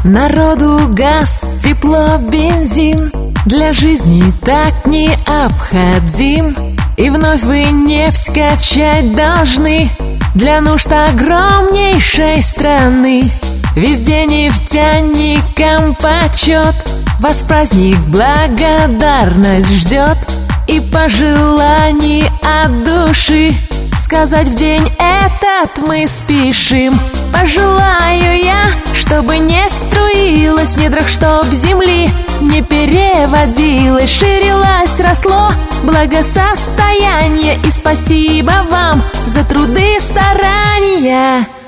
Народу газ, тепло, бензин для жизни так необходим. И вновь вы нефть качать должны для нужд огромнейшей страны. Везде нефтяникам почет, вас праздник благодарность ждет. И пожеланий от души сказать в день этот мы спешим. Пожелаю я, чтобы нефть струилась в недрах, чтоб земли не переводилась, ширилась, росло благосостояние. И спасибо вам за труды и старания.